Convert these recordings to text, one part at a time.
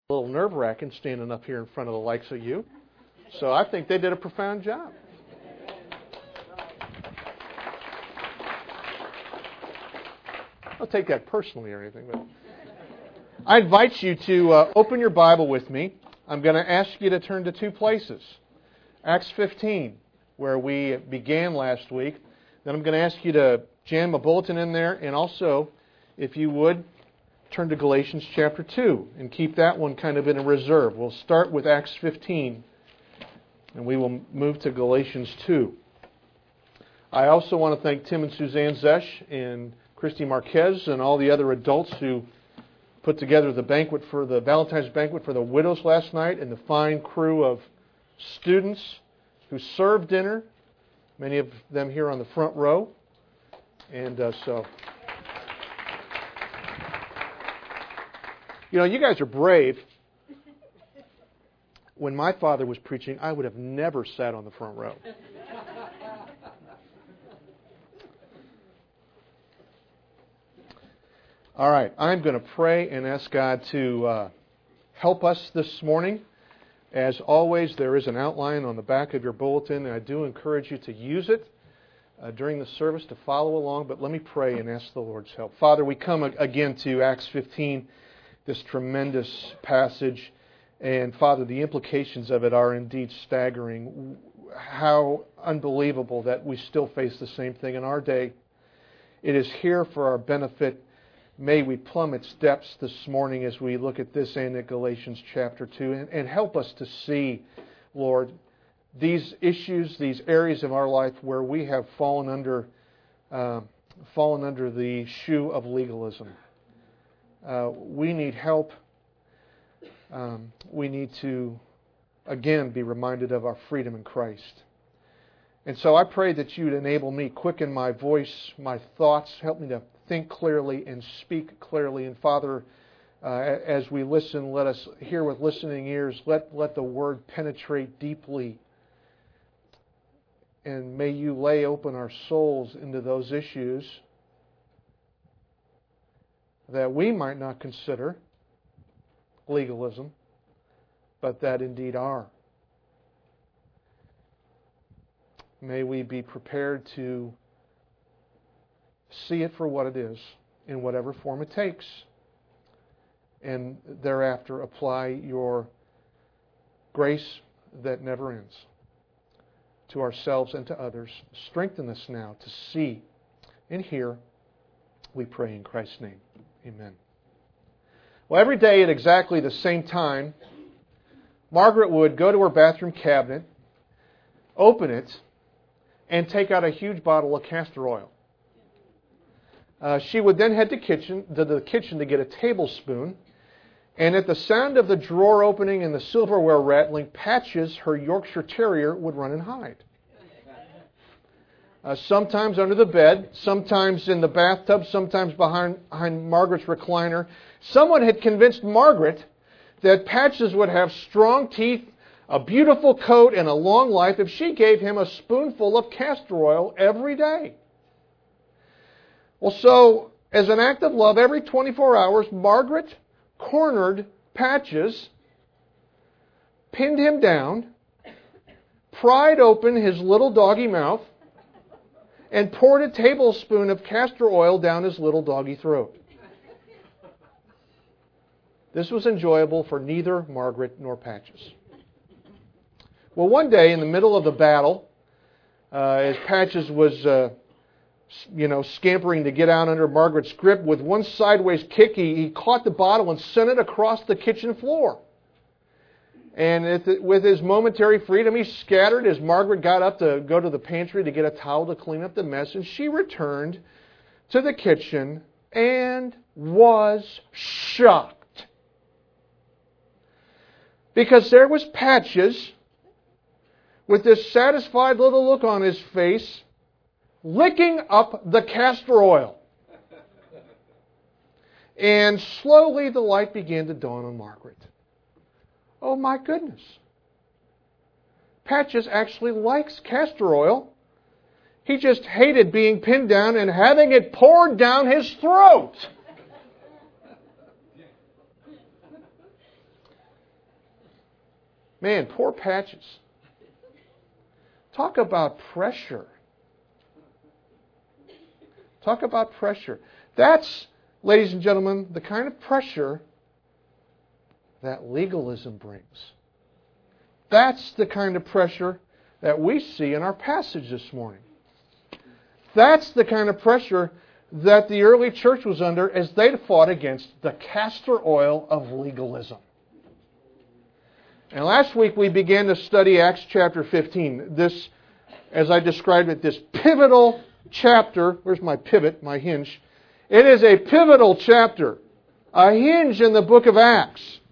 a little nerve-wracking standing up here in front of the likes of you. So I think they did a profound job. I'll take that personally or anything, but I invite you to open your Bible with me. I'm going to ask you to turn to two places. Acts 15, where we began last week. Then I'm going to ask you to jam a bulletin in there, and also, if you would, turn to Galatians chapter 2 and keep that one kind of in a reserve. We'll start with Acts 15, and we will move to Galatians 2. I also want to thank Tim and Suzanne Zesch and Christy Marquez and all the other adults who put together the banquet for the Valentine's banquet for the widows last night, and the fine crew of students who served dinner, many of them here on the front row. And you guys are brave. When my father was preaching, I would have never sat on the front row. All right, I'm going to pray and ask God to help us this morning. As always, there is an outline on the back of your bulletin, and I do encourage you to use it during the service to follow along. But let me pray and ask the Lord's help. Father, we come again to Acts 15, this tremendous passage. And Father, the implications of it are indeed staggering. How unbelievable that we still face the same thing in our day. It is here for our benefit. May we plumb its depths this morning as we look at this and at Galatians chapter 2, and help us to see, Lord, these issues, these areas of our life where we have fallen under the shoe of legalism. We need help. We need to, again, be reminded of our freedom in Christ. And so I pray that you'd enable me, quicken my voice, my thoughts, help me to think clearly and speak clearly. And Father, as we listen, let us hear with listening ears. Let the Word penetrate deeply. And may you lay open our souls into those issues that we might not consider legalism, but that indeed are. May we be prepared to see it for what it is, in whatever form it takes, and thereafter apply your grace that never ends to ourselves and to others. Strengthen us now to see and hear, we pray in Christ's name. Amen. Well, every day at exactly the same time, Margaret would go to her bathroom cabinet, open it, and take out a huge bottle of castor oil. She would then head to the kitchen to get a tablespoon, and at the sound of the drawer opening and the silverware rattling, Patches, her Yorkshire Terrier, would run and hide. Sometimes under the bed, sometimes in the bathtub, sometimes behind Margaret's recliner. Someone had convinced Margaret that Patches would have strong teeth, a beautiful coat, and a long life if she gave him a spoonful of castor oil every day. Well, so, as an act of love, every 24 hours, Margaret cornered Patches, pinned him down, pried open his little doggy mouth, and poured a tablespoon of castor oil down his little doggy throat. This was enjoyable for neither Margaret nor Patches. Well, one day in the middle of the battle, as Patches was scampering to get out under Margaret's grip, with one sideways kick, he caught the bottle and sent it across the kitchen floor. And with his momentary freedom, he scattered as Margaret got up to go to the pantry to get a towel to clean up the mess. And she returned to the kitchen and was shocked. Because there was Patches with this satisfied little look on his face, licking up the castor oil. And slowly the light began to dawn on Margaret. Oh my goodness. Patches actually likes castor oil. He just hated being pinned down and having it poured down his throat. Man, poor Patches. Talk about pressure. Talk about pressure. That's, ladies and gentlemen, the kind of pressure that legalism brings. That's the kind of pressure that we see in our passage this morning. That's the kind of pressure that the early church was under as they fought against the castor oil of legalism. And last week we began to study Acts chapter 15. This, as I described it, this pivotal chapter. Where's my pivot, my hinge? It is a pivotal chapter, a hinge in the book of Acts.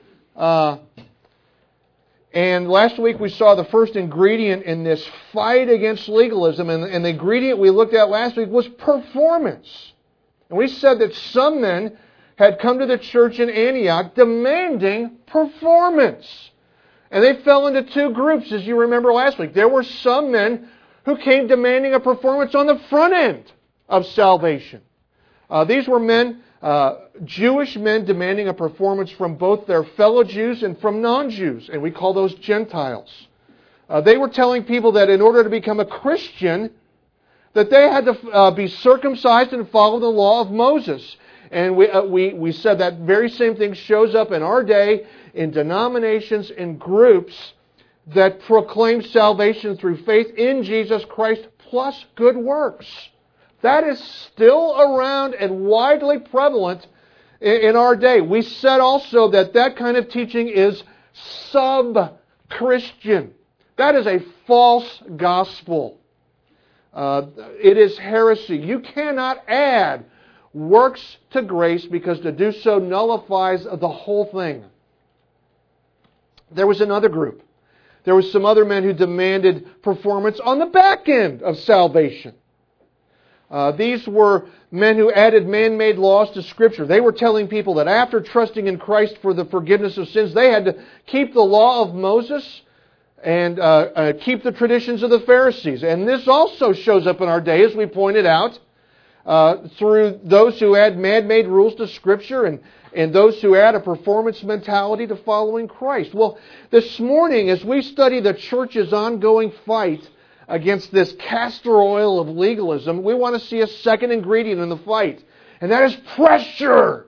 And last week we saw the first ingredient in this fight against legalism. And the ingredient we looked at last week was performance. And we said that some men had come to the church in Antioch demanding performance. And they fell into two groups, as you remember last week. There were some men who came demanding a performance on the front end of salvation. These were men, Jewish men demanding a performance from both their fellow Jews and from non-Jews, and we call those Gentiles. They were telling people that in order to become a Christian, that they had to be circumcised and follow the law of Moses. And we said that very same thing shows up in our day in denominations, in groups that proclaim salvation through faith in Jesus Christ plus good works. That is still around and widely prevalent in our day. We said also that that kind of teaching is sub-Christian. That is a false gospel. It is heresy. You cannot add works to grace because to do so nullifies the whole thing. There was another group. There were some other men who demanded performance on the back end of salvation. These were men who added man-made laws to Scripture. They were telling people that after trusting in Christ for the forgiveness of sins, they had to keep the law of Moses and keep the traditions of the Pharisees. And this also shows up in our day, as we pointed out, through those who add man-made rules to Scripture and those who add a performance mentality to following Christ. Well, this morning, as we study the church's ongoing fight against this castor oil of legalism, we want to see a second ingredient in the fight, and that is pressure.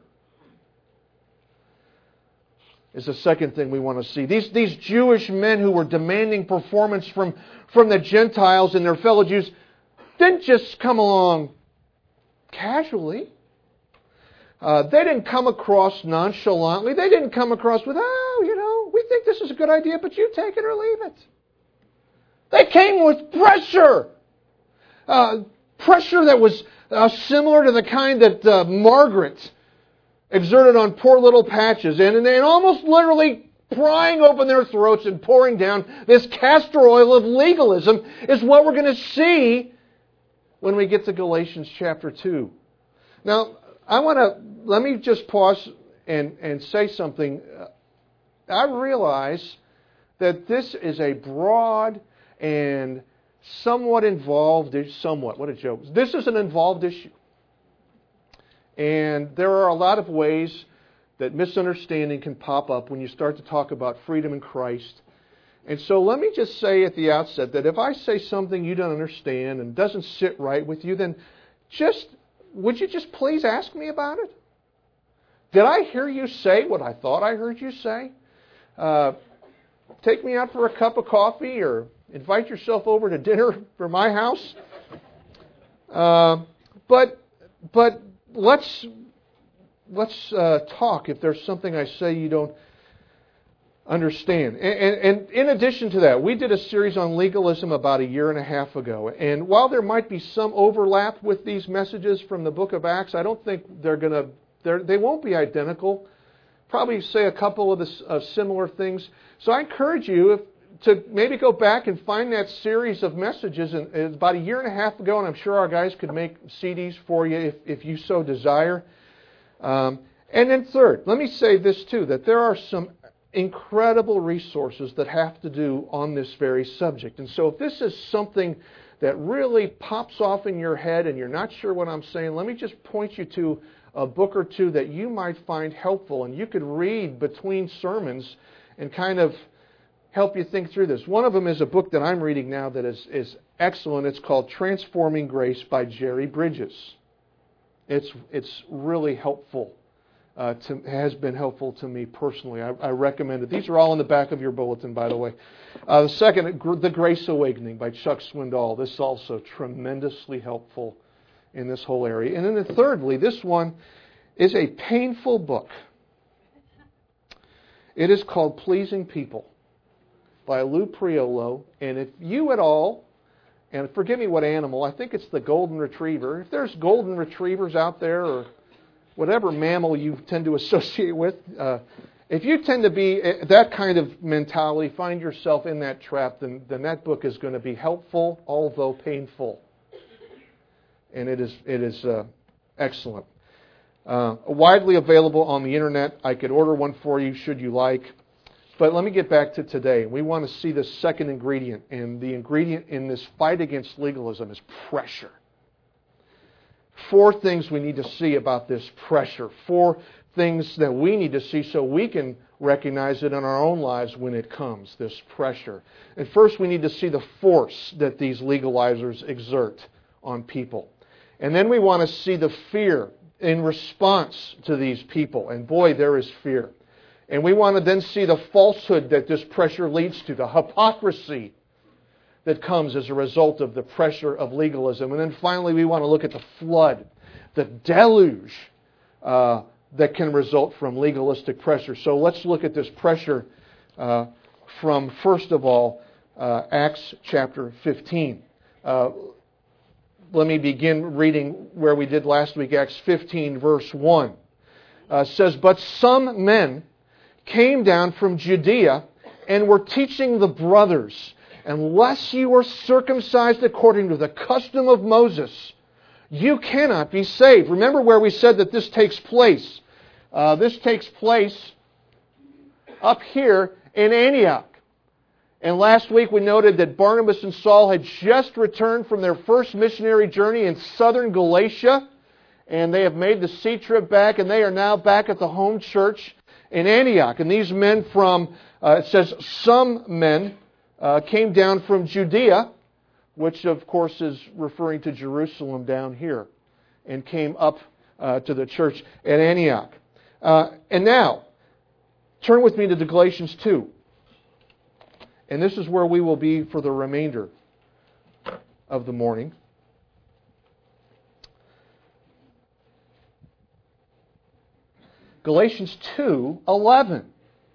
Is the second thing we want to see. These Jewish men who were demanding performance from the Gentiles and their fellow Jews didn't just come along casually. They didn't come across nonchalantly. They didn't come across with, we think this is a good idea, but you take it or leave it. They came with pressure. Pressure that was similar to the kind that Margaret exerted on poor little Patches. And almost literally prying open their throats and pouring down this castor oil of legalism is what we're going to see when we get to Galatians chapter 2. Now, let me just pause and say something. I realize that this is a broad and somewhat involved, what a joke. This is an involved issue. And there are a lot of ways that misunderstanding can pop up when you start to talk about freedom in Christ. And so let me just say at the outset that if I say something you don't understand and doesn't sit right with you, then would you just please ask me about it? Did I hear you say what I thought I heard you say? Take me out for a cup of coffee or invite yourself over to dinner for my house. But let's talk if there's something I say you don't understand. And in addition to that, we did a series on legalism about a year and a half ago. And while there might be some overlap with these messages from the book of Acts, I don't think they won't be identical. Probably say a couple of similar things. So I encourage you to maybe go back and find that series of messages about a year and a half ago, and I'm sure our guys could make CDs for you if you so desire. And then third, let me say this too, that there are some incredible resources that have to do on this very subject. And so if this is something that really pops off in your head and you're not sure what I'm saying, let me just point you to a book or two that you might find helpful, and you could read between sermons and kind of help you think through this. One of them is a book that I'm reading now that is excellent. It's called Transforming Grace by Jerry Bridges. It's really helpful. Has been helpful to me personally. I recommend it. These are all in the back of your bulletin, by the way. The second, The Grace Awakening by Chuck Swindoll. This is also tremendously helpful in this whole area. And then thirdly, this one is a painful book. It is called Pleasing People by Lou Priolo. And if you at all, and forgive me what animal, I think it's the golden retriever. If there's golden retrievers out there, or whatever mammal you tend to associate with, if you tend to be that kind of mentality, find yourself in that trap, then that book is going to be helpful, although painful. And it is excellent. Widely available on the internet. I could order one for you should you like. But let me get back to today. We want to see the second ingredient. And the ingredient in this fight against legalism is pressure. 4 things we need to see about this pressure. 4 things that we need to see so we can recognize it in our own lives when it comes, this pressure. And first we need to see the force that these legalizers exert on people. And then we want to see the fear in response to these people. And boy, there is fear. And we want to then see the falsehood that this pressure leads to, the hypocrisy that comes as a result of the pressure of legalism. And then finally, we want to look at the flood, the deluge that can result from legalistic pressure. So let's look at this pressure from, first of all, Acts chapter 15. Let me begin reading where we did last week, Acts 15, verse 1. Says, "But some men came down from Judea and were teaching the brothers, unless you are circumcised according to the custom of Moses, you cannot be saved." Remember where we said that this takes place. This takes place up here in Antioch. And last week we noted that Barnabas and Saul had just returned from their first missionary journey in southern Galatia. And they have made the sea trip back, and they are now back at the home church in Antioch. And these men from, it says some men, came down from Judea, which of course is referring to Jerusalem down here, and came up to the church at Antioch. And now, turn with me to Galatians 2. And this is where we will be for the remainder of the morning. Galatians 2:11.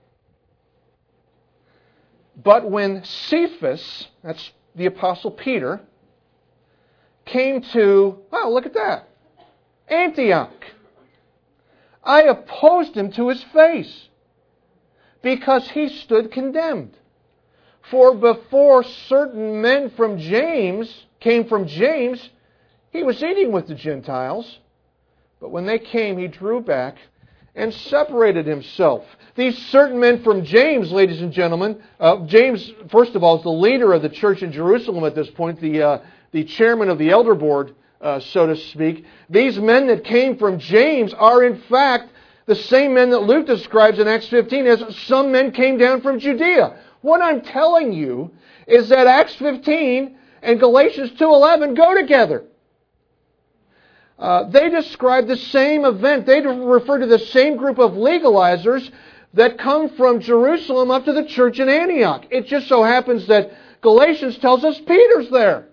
"But when Cephas," that's the Apostle Peter, "came to," oh, look at that, Antioch, I opposed him to his face, because he stood condemned. For before certain men from James came from James, he was eating with the Gentiles. But when they came, he drew back and separated himself." These certain men from James, ladies and gentlemen, James, first of all, is the leader of the church in Jerusalem at this point, the chairman of the elder board, so to speak. These men that came from James are in fact the same men that Luke describes in Acts 15 as some men came down from Judea. What I'm telling you is that Acts 15 and Galatians 2:11 go together. They describe the same event. They refer to the same group of legalizers that come from Jerusalem up to the church in Antioch. It just so happens that Galatians tells us Peter's there.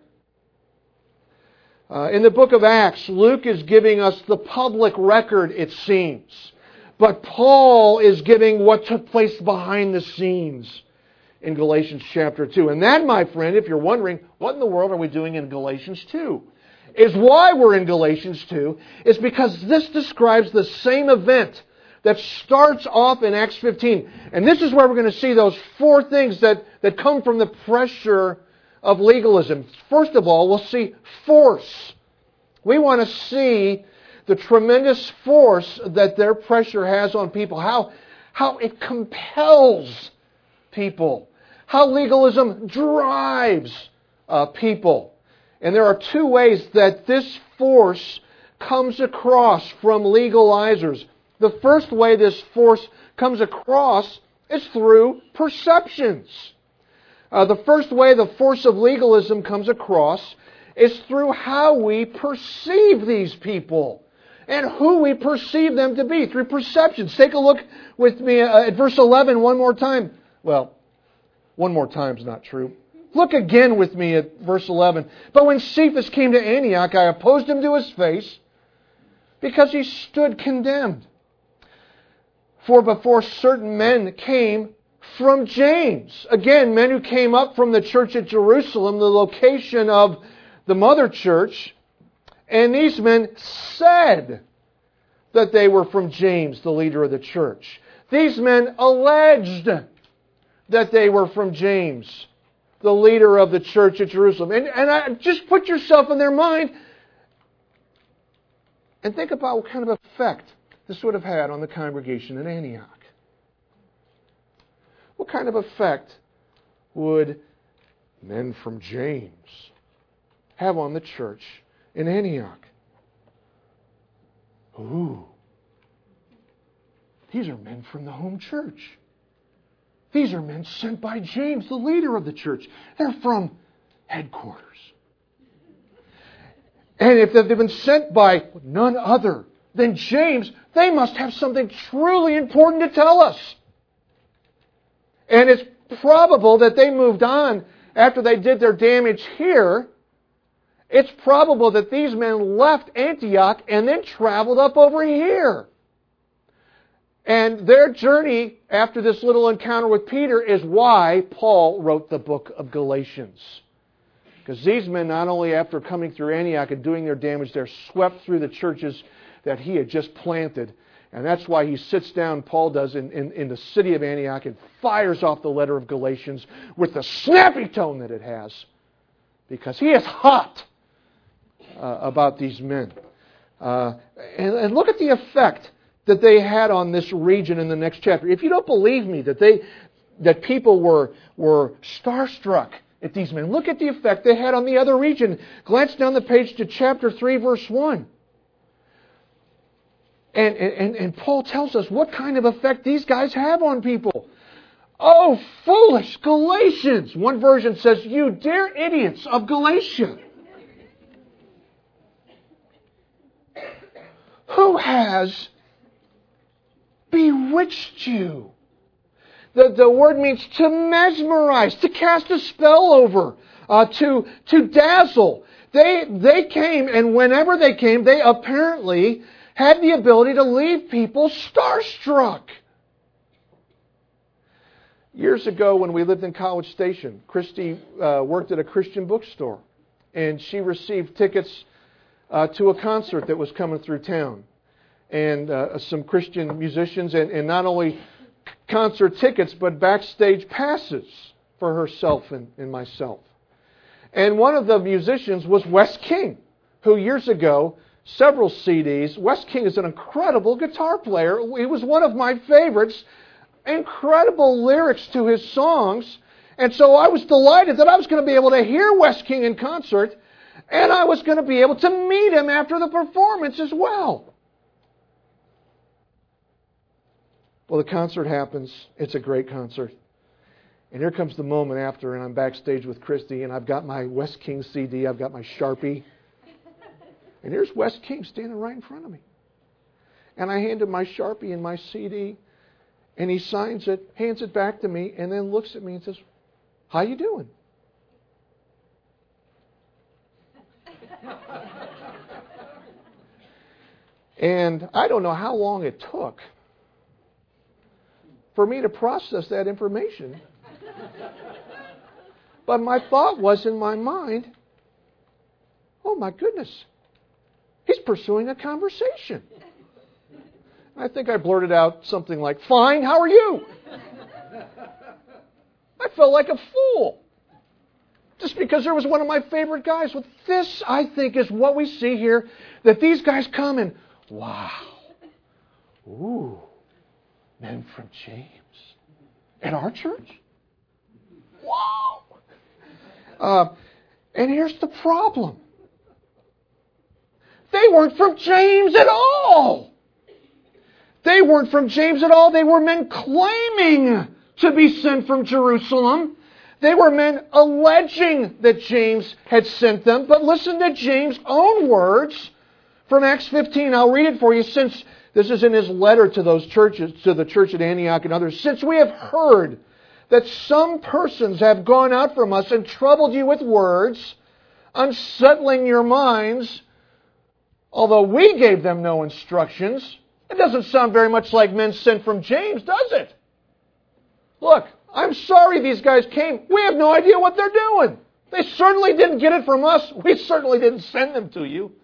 In the book of Acts, Luke is giving us the public record, it seems. But Paul is giving what took place behind the scenes in Galatians chapter 2. And that, my friend, if you're wondering, what in the world are we doing in Galatians 2? Is why we're in Galatians 2, is because this describes the same event that starts off in Acts 15. And this is where we're going to see those 4 things that come from the pressure of legalism. First of all, we'll see force. We want to see the tremendous force that their pressure has on people, how it compels people, how legalism drives people. And there are 2 ways that this force comes across from legalizers. The first way this force comes across It's through perceptions. The first way the force of legalism comes across is through how we perceive these people and who we perceive them to be, through perceptions. Take a look with me at verse 11 one more time. Well, one more time is not true. Look again with me at verse 11. But when Cephas came to Antioch, I opposed him to his face because he stood condemned. For before certain men came from James, again, men who came up from the church at Jerusalem, the location of the mother church, and these men said that they were from James, the leader of the church. These men alleged that they were from James, the leader of the church at Jerusalem. And just put yourself in their mind and think about what kind of effect this would have had on the congregation in Antioch. What kind of effect would men from James have on the church in Antioch? Ooh, these are men from the home church. These are men sent by James, the leader of the church. They're from headquarters. And if they've been sent by none other than James, they must have something truly important to tell us. And it's probable that they moved on after they did their damage here. It's probable that these men left Antioch and then traveled up over here. And their journey after this little encounter with Peter is why Paul wrote the book of Galatians. Because these men, not only after coming through Antioch and doing their damage, they're swept through the churches that he had just planted. And that's why he sits down, Paul does, in the city of Antioch and fires off the letter of Galatians with the snappy tone that it has. Because he is hot about these men. And look at the effect that they had on this region in the next chapter. If you don't believe me that people were starstruck at these men, look at the effect they had on the other region. Glance down the page to chapter 3, verse 1. And Paul tells us what kind of effect these guys have on people. Oh, foolish Galatians! One version says, you dear idiots of Galatia. Who has bewitched you? The word means to mesmerize, to cast a spell over, to dazzle. They came, and whenever they came, they apparently had the ability to leave people starstruck. Years ago when we lived in College Station, Christy worked at a Christian bookstore, and she received tickets to a concert that was coming through town. And some Christian musicians, and not only concert tickets, but backstage passes for herself and myself. And one of the musicians was Wes King, who years ago, several CDs, Wes King is an incredible guitar player. He was one of my favorites. Incredible lyrics to his songs. And so I was delighted that I was going to be able to hear Wes King in concert, and I was going to be able to meet him after the performance as well. Well, the concert happens. It's a great concert. And here comes the moment after, and I'm backstage with Christy, and I've got my Wes King CD, I've got my Sharpie. And here's Wes King standing right in front of me. And I hand him my Sharpie and my CD, and he signs it, hands it back to me, and then looks at me and says, "How you doing?" And I don't know how long it took for me to process that information. But my thought was in my mind, oh my goodness, he's pursuing a conversation. I think I blurted out something like, "Fine, how are you?" I felt like a fool. Just because there was one of my favorite guys. Well, this, I think, is what we see here. That these guys come and, wow. Ooh. Men from James. At our church? Wow. And here's the problem. They weren't from James at all. They weren't from James at all. They were men claiming to be sent from Jerusalem. They were men alleging that James had sent them. But listen to James' own words from Acts 15. I'll read it for you since this is in his letter to those churches, to the church at Antioch and others. Since we have heard that some persons have gone out from us and troubled you with words, unsettling your minds, although we gave them no instructions. It doesn't sound very much like men sent from James, does it? Look, I'm sorry these guys came. We have no idea what they're doing. They certainly didn't get it from us. We certainly didn't send them to you.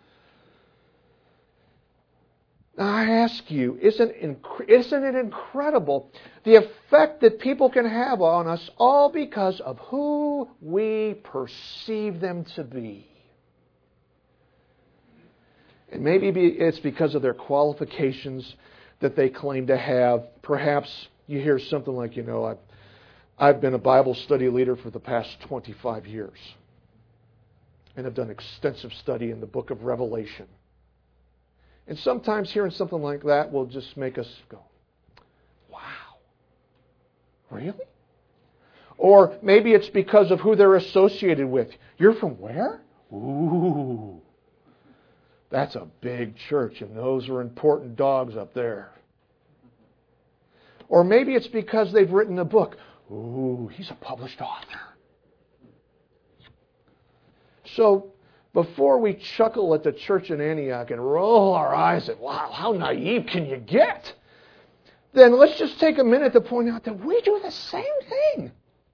Now I ask you, isn't it incredible the effect that people can have on us all because of who we perceive them to be? And maybe it's because of their qualifications that they claim to have. Perhaps you hear something like, I've been a Bible study leader for the past 25 years. And I've done extensive study in the book of Revelation. And sometimes hearing something like that will just make us go, wow, really? Or maybe it's because of who they're associated with. You're from where? Ooh, that's a big church, and those are important dogs up there. Or maybe it's because they've written a book. Ooh, he's a published author. So, before we chuckle at the church in Antioch and roll our eyes at, wow, how naive can you get? Then let's just take a minute to point out that we do the same thing.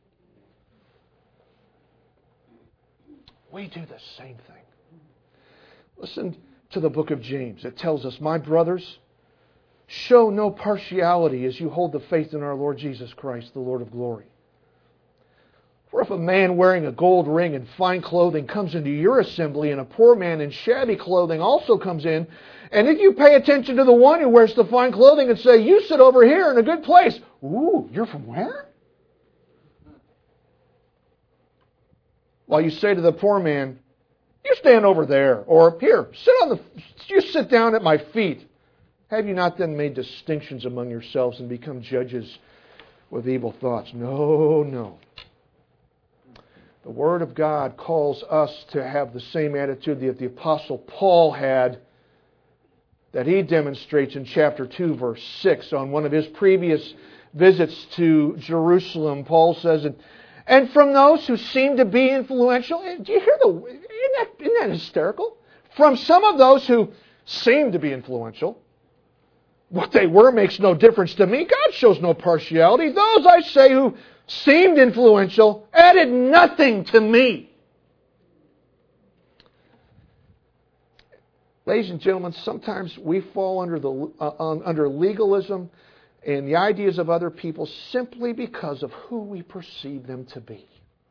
We do the same thing. Listen to the book of James. It tells us, my brothers, show no partiality as you hold the faith in our Lord Jesus Christ, the Lord of glory. For if a man wearing a gold ring and fine clothing comes into your assembly, and a poor man in shabby clothing also comes in, and if you pay attention to the one who wears the fine clothing and say, you sit over here in a good place. Ooh, you're from where? While you say to the poor man, you stand over there, or here, you sit down at my feet. Have you not then made distinctions among yourselves and become judges with evil thoughts? No, no. The Word of God calls us to have the same attitude that the Apostle Paul had, that he demonstrates in chapter 2, verse 6. On one of his previous visits to Jerusalem, Paul says, and from those who seem to be influential, do you hear isn't that hysterical? From some of those who seem to be influential, what they were makes no difference to me. God shows no partiality. Those, I say, who seemed influential added nothing to me. Ladies and gentlemen, sometimes we fall under legalism and the ideas of other people simply because of who we perceive them to be.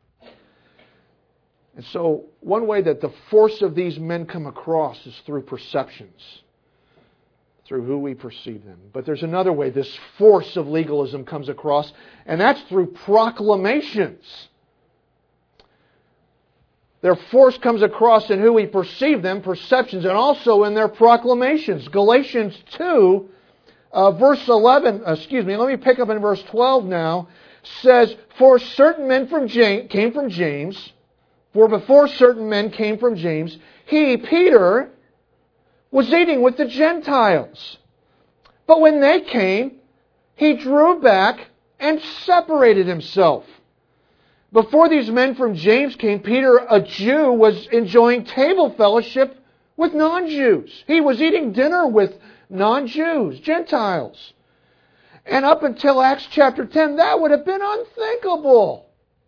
And so, one way that the force of these men come across is through perceptions, through who we perceive them. But there's another way this force of legalism comes across, and that's through proclamations. Their force comes across in who we perceive them, perceptions, and also in their proclamations. Galatians 2, verse 11, let me pick up in verse 12 now, says, For certain men came from James, for before certain men came from James, he, Peter, was eating with the Gentiles. But when they came, he drew back and separated himself. Before these men from James came, Peter, a Jew, was enjoying table fellowship with non-Jews. He was eating dinner with non-Jews, Gentiles. And up until Acts chapter 10, that would have been unthinkable.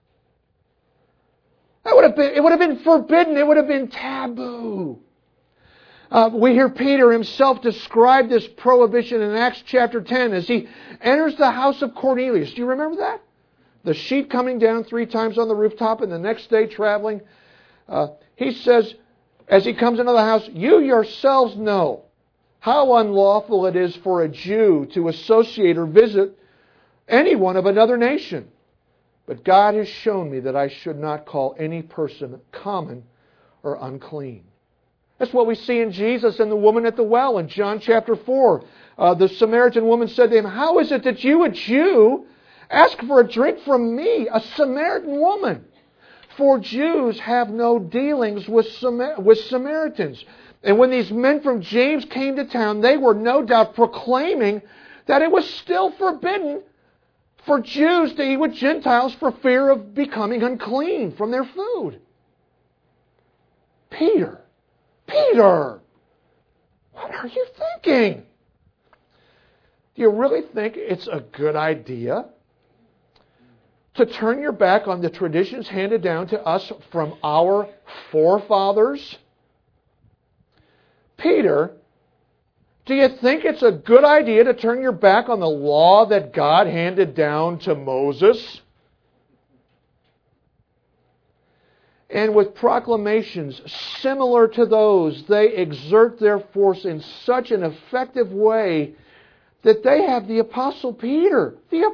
It would have been forbidden. It would have been taboo. We hear Peter himself describe this prohibition in Acts chapter 10 as he enters the house of Cornelius. Do you remember that? The sheet coming down 3 times on the rooftop and the next day traveling. He says, as he comes into the house, you yourselves know how unlawful it is for a Jew to associate or visit anyone of another nation. But God has shown me that I should not call any person common or unclean. That's what we see in Jesus and the woman at the well in John chapter 4. The Samaritan woman said to him, how is it that you, a Jew, Ask for a drink from me, a Samaritan woman. For Jews have no dealings with Samaritans. And when these men from James came to town, they were no doubt proclaiming that it was still forbidden for Jews to eat with Gentiles for fear of becoming unclean from their food. Peter, what are you thinking? Do you really think it's a good idea to turn your back on the traditions handed down to us from our forefathers? Peter, do you think it's a good idea to turn your back on the law that God handed down to Moses? And with proclamations similar to those, they exert their force in such an effective way that they have the Apostle Peter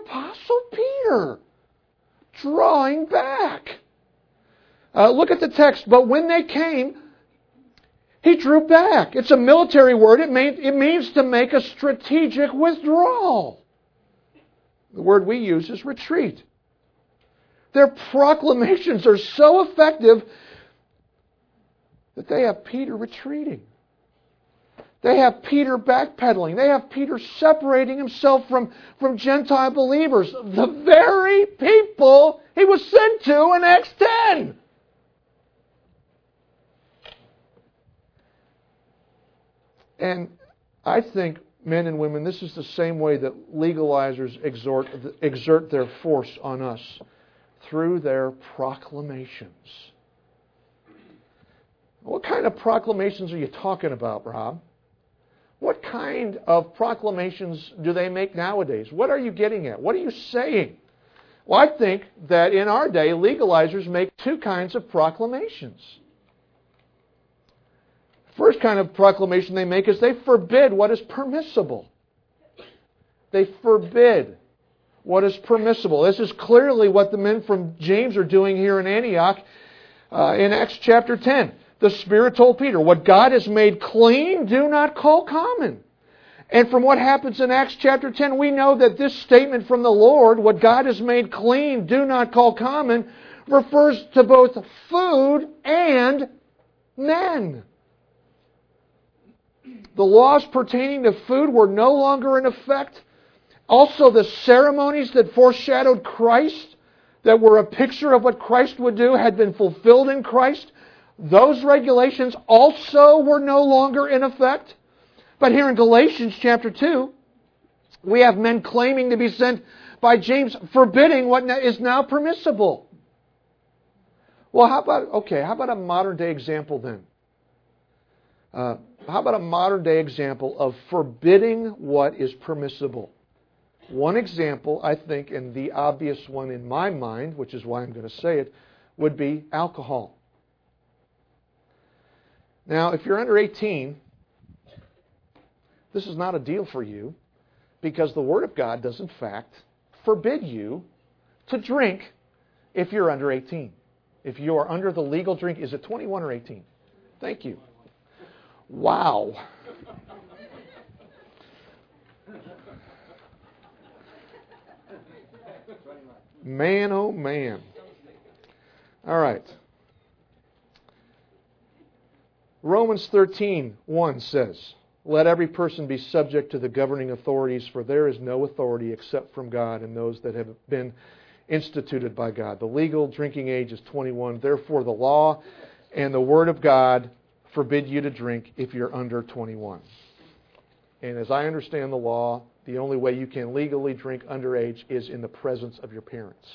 drawing back. Look at the text. But when they came, he drew back. It's a military word. It means to make a strategic withdrawal. The word we use is retreat. Their proclamations are so effective that they have Peter retreating. They have Peter backpedaling. They have Peter separating himself from Gentile believers. The very people he was sent to in Acts 10. And I think, men and women, this is the same way that legalizers exert their force on us, through their proclamations. What kind of proclamations are you talking about, Rob? What kind of proclamations do they make nowadays? What are you getting at? What are you saying? Well, I think that in our day, legalizers make two kinds of proclamations. First kind of proclamation they make is they forbid what is permissible. They forbid what is permissible. This is clearly what the men from James are doing here in Antioch in Acts chapter 10. The Spirit told Peter, what God has made clean, do not call common. And from what happens in Acts chapter 10, we know that this statement from the Lord, what God has made clean, do not call common, refers to both food and men. The laws pertaining to food were no longer in effect. Also, the ceremonies that foreshadowed Christ, that were a picture of what Christ would do, had been fulfilled in Christ. Those regulations also were no longer in effect. But here in Galatians chapter 2, we have men claiming to be sent by James, forbidding what is now permissible. Well, how about a modern day example then? How about a modern day example of forbidding what is permissible? One example, I think, and the obvious one in my mind, which is why I'm going to say it, would be alcohol. Now, if you're under 18, this is not a deal for you, because the Word of God does in fact forbid you to drink if you're under 18. If you are under the legal drink, is it 21 or 18? Thank you. Wow. Man, oh man. All right. Romans 13:1 says, let every person be subject to the governing authorities, for there is no authority except from God and those that have been instituted by God. The legal drinking age is 21. Therefore, the law and the Word of God forbid you to drink if you're under 21. And as I understand the law, the only way you can legally drink underage is in the presence of your parents.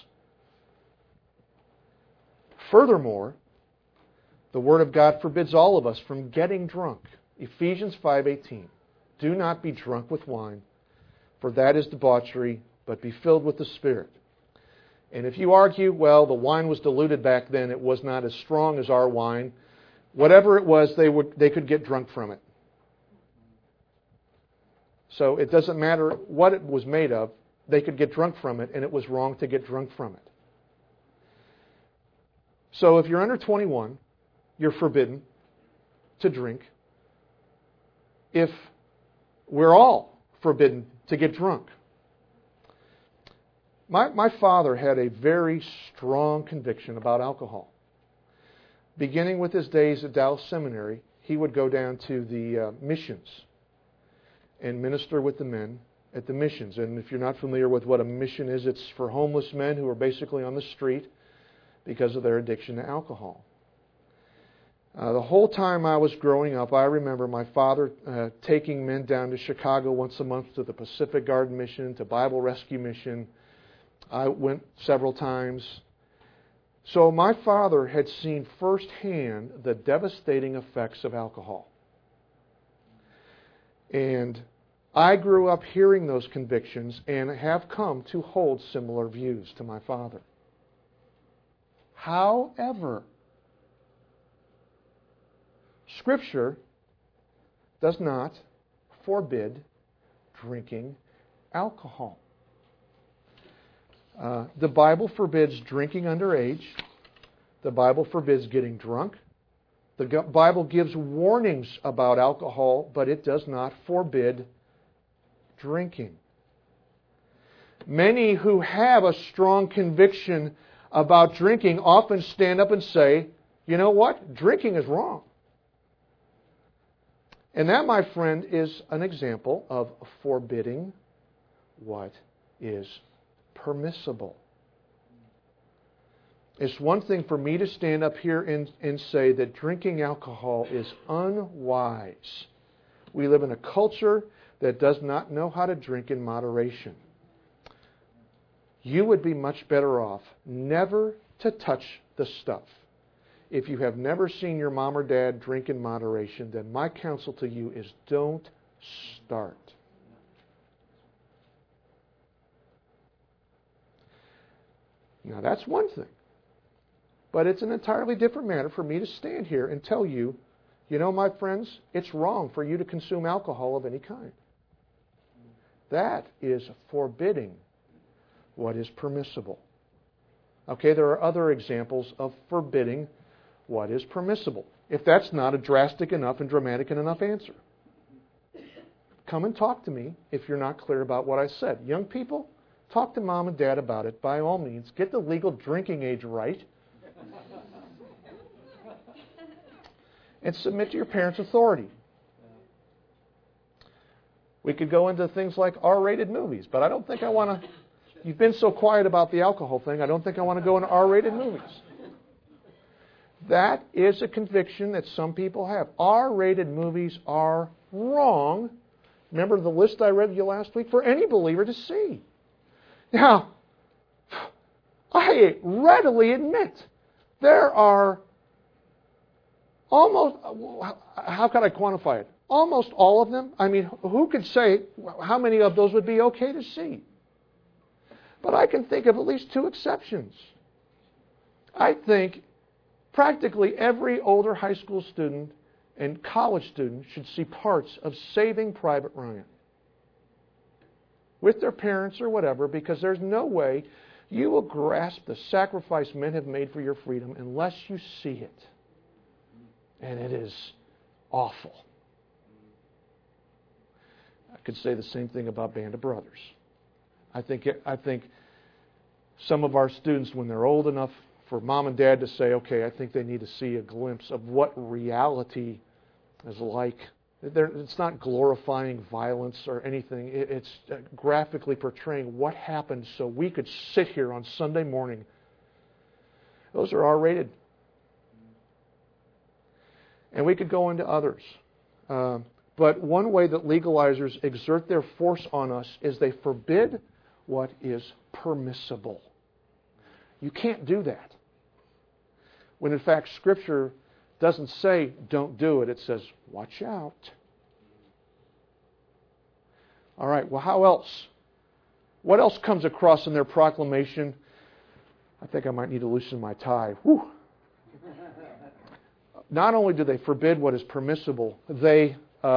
Furthermore, the Word of God forbids all of us from getting drunk. Ephesians 5:18. Do not be drunk with wine, for that is debauchery, but be filled with the Spirit. And if you argue, well, the wine was diluted back then, it was not as strong as our wine, whatever it was, they could get drunk from it. So it doesn't matter what it was made of, they could get drunk from it, and it was wrong to get drunk from it. So if you're under 21, you're forbidden to drink. If we're all forbidden to get drunk. My father had a very strong conviction about alcohol. Beginning with his days at Dallas Seminary, he would go down to the missions and minister with the men at the missions. And if you're not familiar with what a mission is, it's for homeless men who are basically on the street because of their addiction to alcohol. The whole time I was growing up, I remember my father taking men down to Chicago once a month to the Pacific Garden Mission, to Bible Rescue Mission. I went several times. So my father had seen firsthand the devastating effects of alcohol. And I grew up hearing those convictions and have come to hold similar views to my father. However, Scripture does not forbid drinking alcohol. The Bible forbids drinking underage. The Bible forbids getting drunk. The Bible gives warnings about alcohol, but it does not forbid drinking. Many who have a strong conviction about drinking often stand up and say, you know what? Drinking is wrong. And that, my friend, is an example of forbidding what is permissible. It's one thing for me to stand up here and say that drinking alcohol is unwise. We live in a culture that does not know how to drink in moderation. You would be much better off never to touch the stuff. If you have never seen your mom or dad drink in moderation, then my counsel to you is don't start. Now that's one thing. But it's an entirely different matter for me to stand here and tell you, you know, my friends, it's wrong for you to consume alcohol of any kind. That is forbidding what is permissible. Okay, there are other examples of forbidding what is permissible. If that's not a drastic enough and dramatic enough answer, come and talk to me if you're not clear about what I said. Young people, talk to mom and dad about it by all means. Get the legal drinking age right. And submit to your parents' authority. We could go into things like R-rated movies, but I don't think I want to. You've been so quiet about the alcohol thing, I don't think I want to go into R-rated movies. That is a conviction that some people have. R-rated movies are wrong. Remember the list I read you last week? For any believer to see. Now, I readily admit there are almost, how can I quantify it? Almost all of them. I mean, who could say how many of those would be okay to see? But I can think of at least two exceptions. I think practically every older high school student and college student should see parts of Saving Private Ryan with their parents or whatever, because there's no way you will grasp the sacrifice men have made for your freedom unless you see it. And it is awful. I could say the same thing about Band of Brothers. I think some of our students, when they're old enough for mom and dad to say, okay, I think they need to see a glimpse of what reality is like. It's not glorifying violence or anything. It's graphically portraying what happened so we could sit here on Sunday morning. Those are R-rated. And we could go into others. But one way that legalizers exert their force on us is they forbid what is permissible. You can't do that. When in fact Scripture doesn't say don't do it, it says watch out. All right, well, how else? What else comes across in their proclamation? I think I might need to loosen my tie. Whew. Not only do they forbid what is permissible, they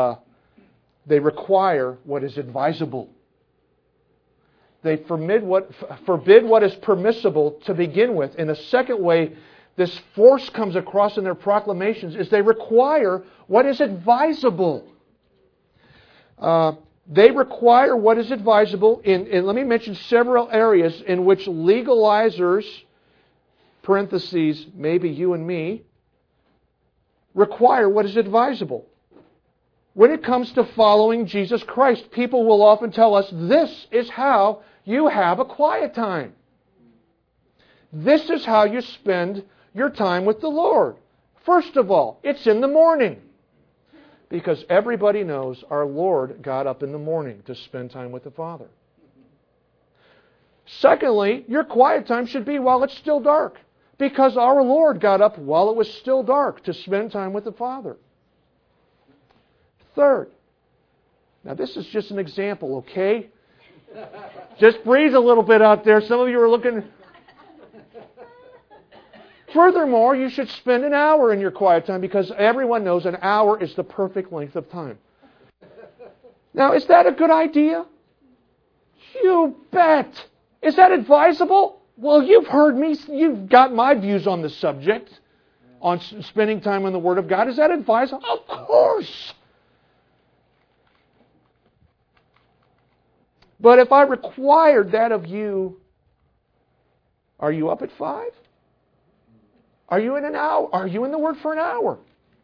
require what is advisable. They forbid what is permissible to begin with. In a second way, this force comes across in their proclamations is they require what is advisable. They require what is advisable and let me mention several areas in which legalizers, parentheses, maybe you and me, require what is advisable. When it comes to following Jesus Christ, people will often tell us, this is how you have a quiet time. This is how you spend your time with the Lord. First of all, it's in the morning. Because everybody knows our Lord got up in the morning to spend time with the Father. Secondly, your quiet time should be while it's still dark. Because our Lord got up while it was still dark to spend time with the Father. Third, now this is just an example, okay? Just breathe a little bit out there. Some of you are looking... Furthermore, you should spend an hour in your quiet time because everyone knows an hour is the perfect length of time. Now, is that a good idea? You bet. Is that advisable? Well, you've heard me. You've got my views on the subject, on spending time in the Word of God. Is that advisable? Of course. But if I required that of you, are you up at 5? Are you in an hour? Are you in the Word for an hour?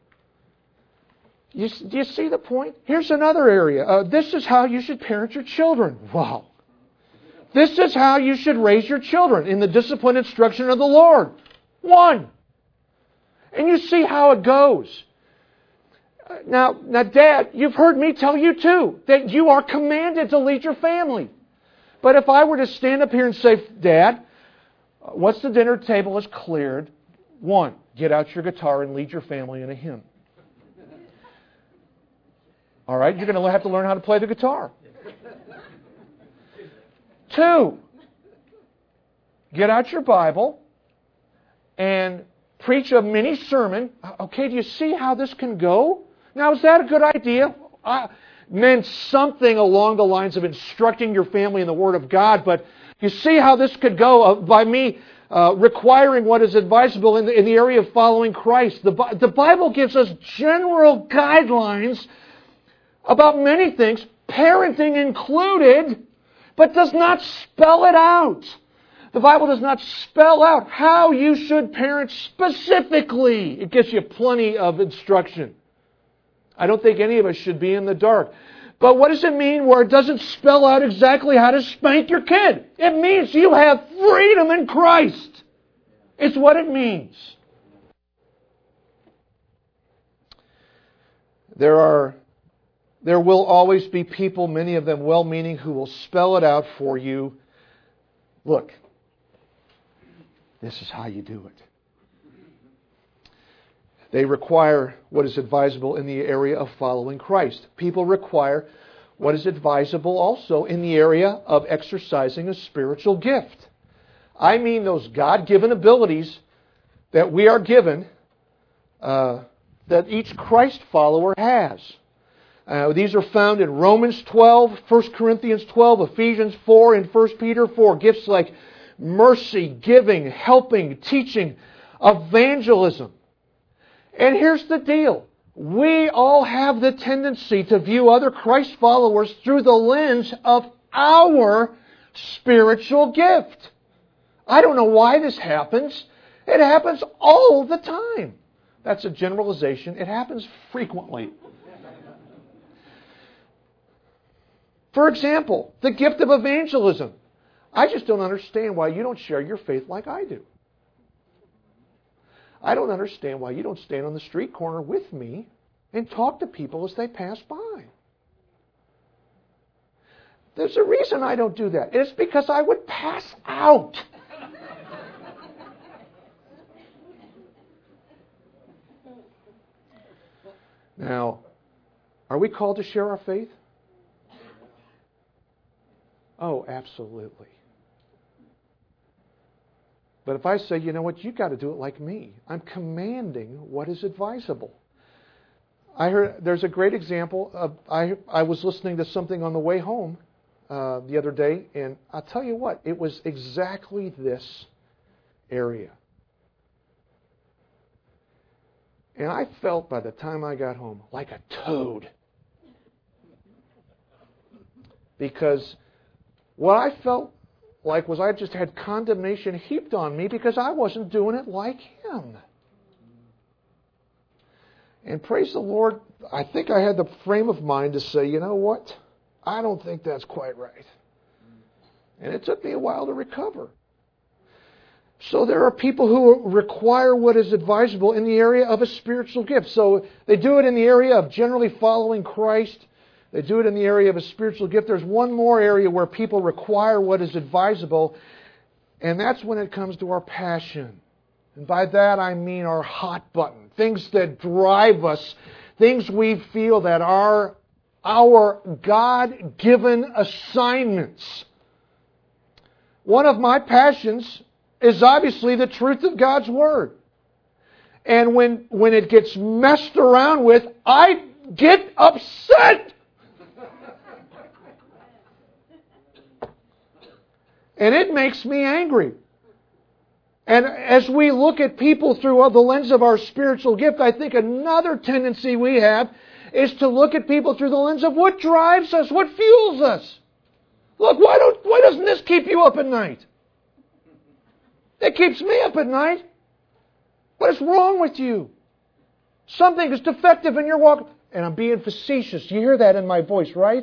Do you see the point? Here's another area. This is how you should parent your children. Wow. This is how you should raise your children in the discipline instruction of the Lord. 1. And you see how it goes. Now, Dad, you've heard me tell you too that you are commanded to lead your family. But if I were to stand up here and say, Dad, once the dinner table is cleared, 1, get out your guitar and lead your family in a hymn. All right, you're going to have to learn how to play the guitar. 2, get out your Bible and preach a mini sermon. Okay, do you see how this can go? Now, is that a good idea? Meant something along the lines of instructing your family in the Word of God, but you see how this could go by me requiring what is advisable in the area of following Christ. The Bible gives us general guidelines about many things, parenting included, but does not spell it out. The Bible does not spell out how you should parent specifically. It gives you plenty of instruction. I don't think any of us should be in the dark. But what does it mean where it doesn't spell out exactly how to spank your kid? It means you have freedom in Christ. It's what it means. There will always be people, many of them well-meaning, who will spell it out for you. Look, this is how you do it. They require what is advisable in the area of following Christ. People require what is advisable also in the area of exercising a spiritual gift. I mean those God-given abilities that we are given, that each Christ follower has. These are found in Romans 12, 1 Corinthians 12, Ephesians 4, and 1 Peter 4. Gifts like mercy, giving, helping, teaching, evangelism. And here's the deal. We all have the tendency to view other Christ followers through the lens of our spiritual gift. I don't know why this happens. It happens all the time. That's a generalization. It happens frequently. For example, the gift of evangelism. I just don't understand why you don't share your faith like I do. I don't understand why you don't stand on the street corner with me and talk to people as they pass by. There's a reason I don't do that. It's because I would pass out. Now, are we called to share our faith? Oh, absolutely. But if I say, you know what, you've got to do it like me. I'm commanding what is advisable. I heard there's a great example of, I was listening to something on the way home the other day, and I'll tell you what, it was exactly this area. And I felt by the time I got home like a toad. Because what I felt like was I just had condemnation heaped on me because I wasn't doing it like him. And praise the Lord, I think I had the frame of mind to say, you know what? I don't think that's quite right. And it took me a while to recover. So there are people who require what is advisable in the area of a spiritual gift. So they do it in the area of generally following Christ. They do it in the area of a spiritual gift. There's one more area where people require what is advisable, and that's when it comes to our passion. And by that I mean our hot button, things that drive us, things we feel that are our God-given assignments. One of my passions is obviously the truth of God's Word. And when it gets messed around with, I get upset. And it makes me angry. And as we look at people through the lens of our spiritual gift, I think another tendency we have is to look at people through the lens of what drives us, what fuels us. Look, why doesn't this keep you up at night? It keeps me up at night. What is wrong with you? Something is defective in your walk. And I'm being facetious. You hear that in my voice, right?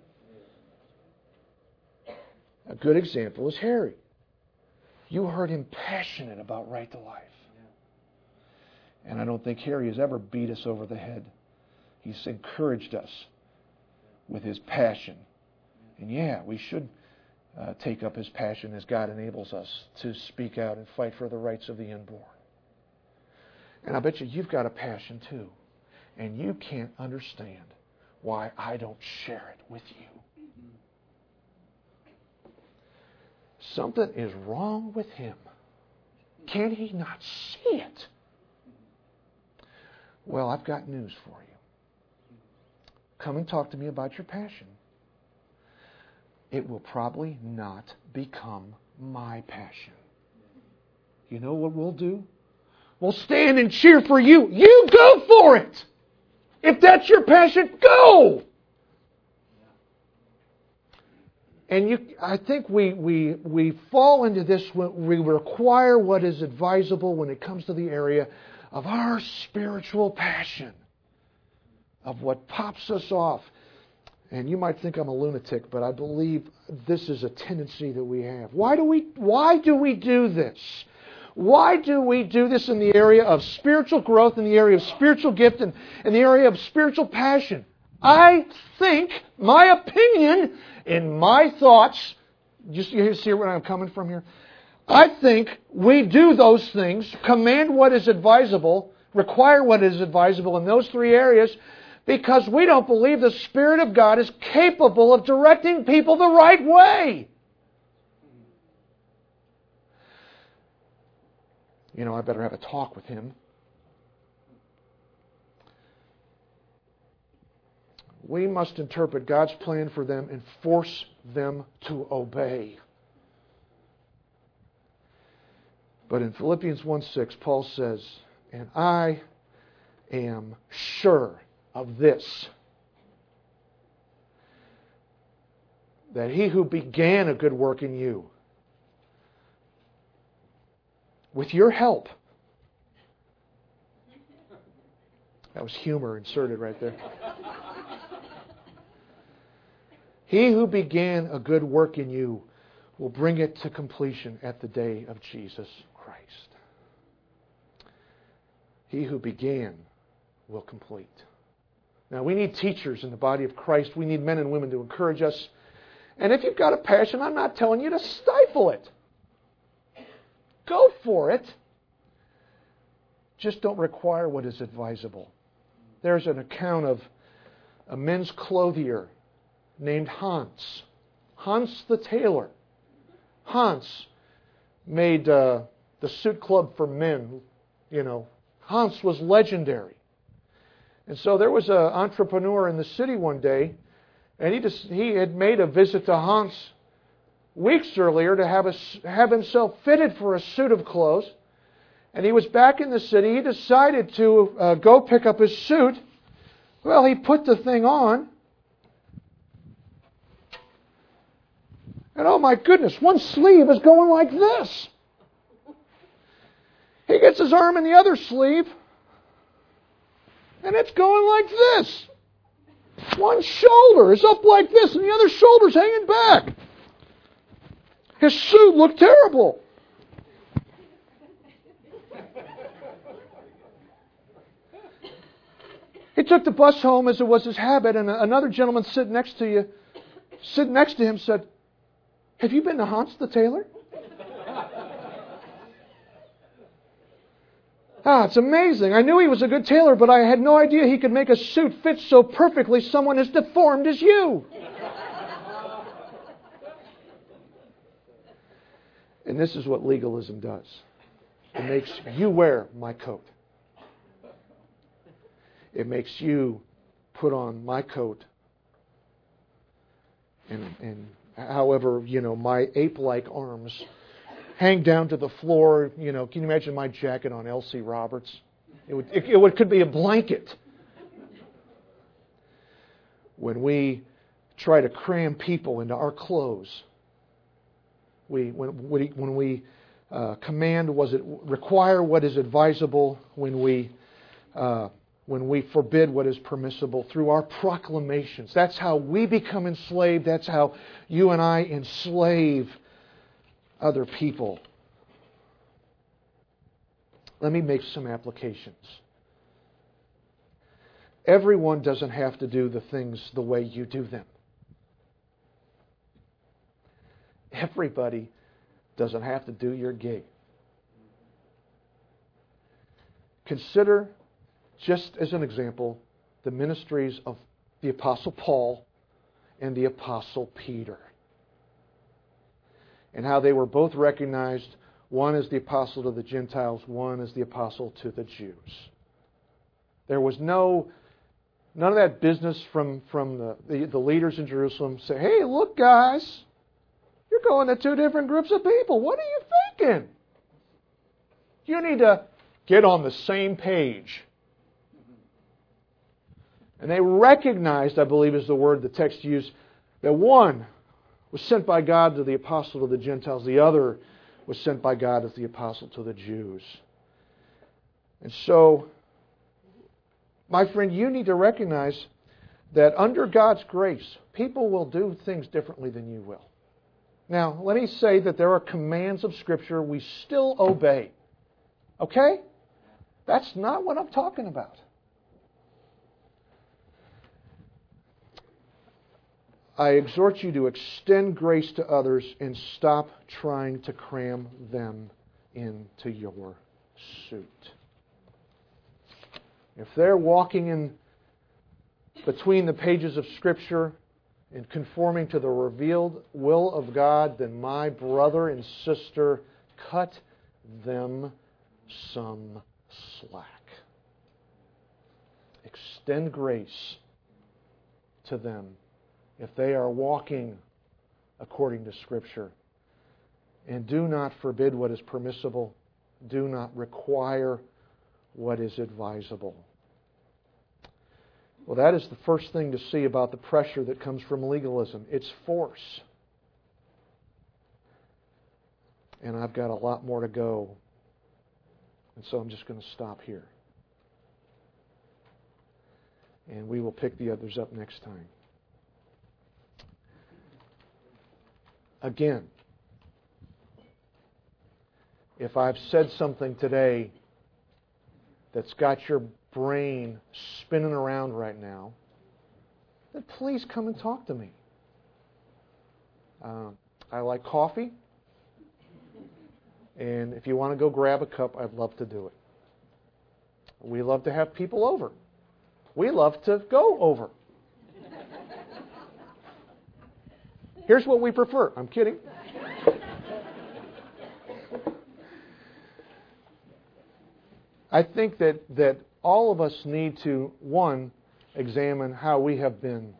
A good example is Harry. You heard him passionate about Right to Life. And I don't think Harry has ever beat us over the head. He's encouraged us with his passion. And yeah, we should take up his passion as God enables us to speak out and fight for the rights of the unborn. And I bet you've got a passion too. And you can't understand why I don't share it with you. Something is wrong with him. Can he not see it? Well, I've got news for you. Come and talk to me about your passion. It will probably not become my passion. You know what we'll do? We'll stand and cheer for you. You go for it! If that's your passion, go! And I think we fall into this when we require what is advisable when it comes to the area of our spiritual passion, of what pops us off. And you might think I'm a lunatic, but I believe this is a tendency that we have. Why do we do this? Why do we do this in the area of spiritual growth, in the area of spiritual gift, and in the area of spiritual passion? I think, my opinion, in my thoughts, you see where I'm coming from here? I think we do those things, command what is advisable, require what is advisable in those three areas, because we don't believe the Spirit of God is capable of directing people the right way. You know, I better have a talk with him. We must interpret God's plan for them and force them to obey. But in Philippians 1:6, Paul says, and I am sure of this, that he who began a good work in you, with your help, that was humor inserted right there. He who began a good work in you will bring it to completion at the day of Jesus Christ. He who began will complete. Now, we need teachers in the body of Christ. We need men and women to encourage us. And if you've got a passion, I'm not telling you to stifle it. Go for it. Just don't require what is advisable. There's an account of a men's clothier named Hans. Hans the tailor. Hans made the suit club for men. You know, Hans was legendary. And so there was an entrepreneur in the city one day, and he had made a visit to Hans weeks earlier to have himself fitted for a suit of clothes. And he was back in the city. He decided to go pick up his suit. Well, he put the thing on. And oh my goodness, one sleeve is going like this. He gets his arm in the other sleeve, and it's going like this. One shoulder is up like this, and the other shoulder's hanging back. His suit looked terrible. He took the bus home as it was his habit, and another gentleman sitting next to him said, "Have you been to Hans the tailor?" It's amazing. I knew he was a good tailor, but I had no idea he could make a suit fit so perfectly someone as deformed as you. And this is what legalism does. It makes you wear my coat. It makes you put on my coat. And however, my ape-like arms hang down to the floor. Can you imagine my jacket on L.C. Roberts? It could be a blanket. When we try to cram people into our clothes, when we command, require what is advisable, when we forbid what is permissible through our proclamations, that's how we become enslaved. That's how you and I enslave other people. Let me make some applications. Everyone doesn't have to do the things the way you do them. Everybody doesn't have to do your gig. Consider, just as an example, the ministries of the Apostle Paul and the Apostle Peter, and how they were both recognized, one as the apostle to the Gentiles, one as the apostle to the Jews. There was none of that business from the leaders in Jerusalem say, "Hey, look guys, you're going to two different groups of people. What are you thinking? You need to get on the same page." And they recognized, I believe is the word the text used, that one was sent by God to the apostle to the Gentiles. The other was sent by God as the apostle to the Jews. And so, my friend, you need to recognize that under God's grace, people will do things differently than you will. Now, let me say that there are commands of Scripture we still obey. Okay? That's not what I'm talking about. I exhort you to extend grace to others and stop trying to cram them into your suit. If they're walking in between the pages of Scripture and conforming to the revealed will of God, then my brother and sister, cut them some slack. Extend grace to them if they are walking according to Scripture. And do not forbid what is permissible. Do not require what is advisable. Well, that is the first thing to see about the pressure that comes from legalism. It's force. And I've got a lot more to go. And so I'm just going to stop here. And we will pick the others up next time. Again, if I've said something today that's got your brain spinning around right now, then please come and talk to me. I like coffee, and if you want to go grab a cup, I'd love to do it. We love to have people over. We love to go over. Here's what we prefer. I'm kidding. I think that all of us need to, one, examine how we have been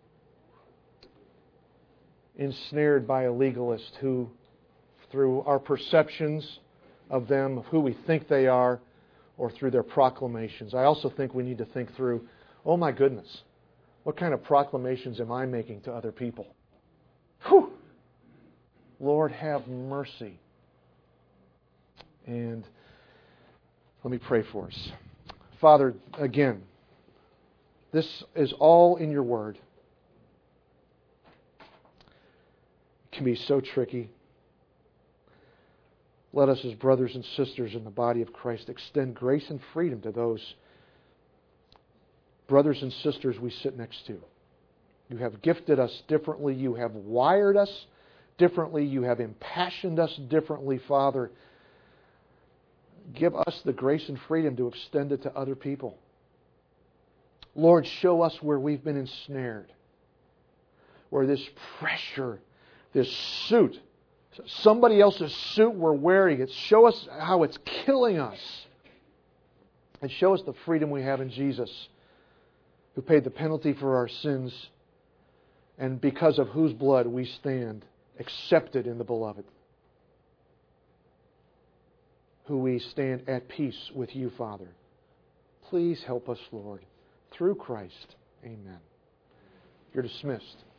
ensnared by a legalist who, through our perceptions of them, of who we think they are, or through their proclamations. I also think we need to think through, oh my goodness, what kind of proclamations am I making to other people? Whew. Lord, have mercy. And let me pray for us. Father, again, this is all in your word. It can be so tricky. Let us as brothers and sisters in the body of Christ extend grace and freedom to those brothers and sisters we sit next to. You have gifted us differently. You have wired us differently. You have impassioned us differently, Father. Give us the grace and freedom to extend it to other people. Lord, show us where we've been ensnared, where this pressure, this suit, somebody else's suit we're wearing, show us how it's killing us. And show us the freedom we have in Jesus, who paid the penalty for our sins, and because of whose blood we stand accepted in the Beloved, who we stand at peace with you, Father. Please help us, Lord, through Christ. Amen. You're dismissed.